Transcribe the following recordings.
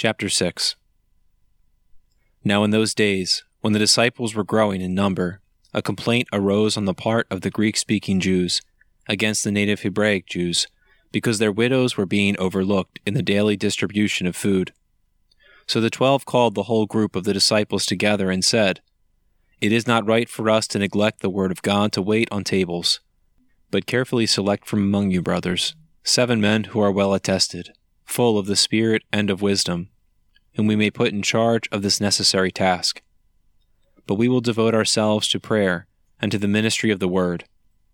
Chapter 6. Now in those days, when the disciples were growing in number, a complaint arose on the part of the Greek-speaking Jews against the native Hebraic Jews, because their widows were being overlooked in the daily distribution of food. So the 12 called the whole group of the disciples together and said, "It is not right for us to neglect the word of God to wait on tables, but carefully select from among you, brothers, 7 men who are well attested, full of the Spirit and of wisdom, whom we may put in charge of this necessary task. But we will devote ourselves to prayer and to the ministry of the word."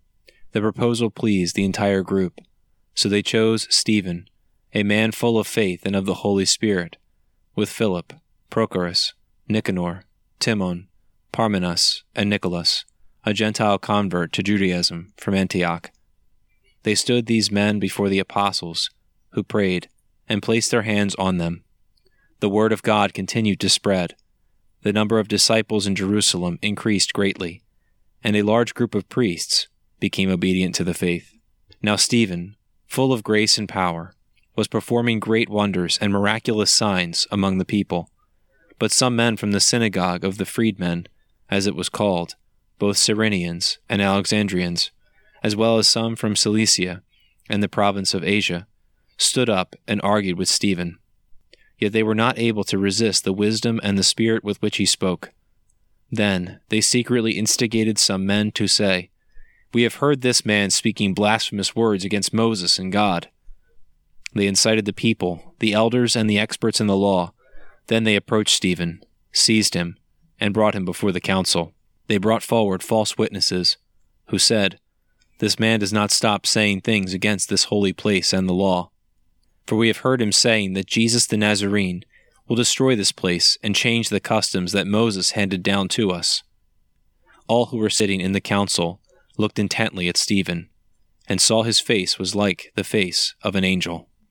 The proposal pleased the entire group, so they chose Stephen, a man full of faith and of the Holy Spirit, with Philip, Prochorus, Nicanor, Timon, Parmenas, and Nicholas, a Gentile convert to Judaism from Antioch. They stood these men before the apostles, who prayed, and placed their hands on them. The word of God continued to spread. The number of disciples in Jerusalem increased greatly, and a large group of priests became obedient to the faith. Now Stephen, full of grace and power, was performing great wonders and miraculous signs among the people. But some men from the synagogue of the freedmen, as it was called, both Cyrenians and Alexandrians, as well as some from Cilicia and the province of Asia, stood up and argued with Stephen. Yet they were not able to resist the wisdom and the spirit with which he spoke. Then they secretly instigated some men to say, "We have heard this man speaking blasphemous words against Moses and God." They incited the people, the elders, and the experts in the law. Then they approached Stephen, seized him, and brought him before the council. They brought forward false witnesses, who said, "This man does not stop saying things against this holy place and the law. For we have heard him saying that Jesus the Nazarene will destroy this place and change the customs that Moses handed down to us." All who were sitting in the council looked intently at Stephen, and saw his face was like the face of an angel.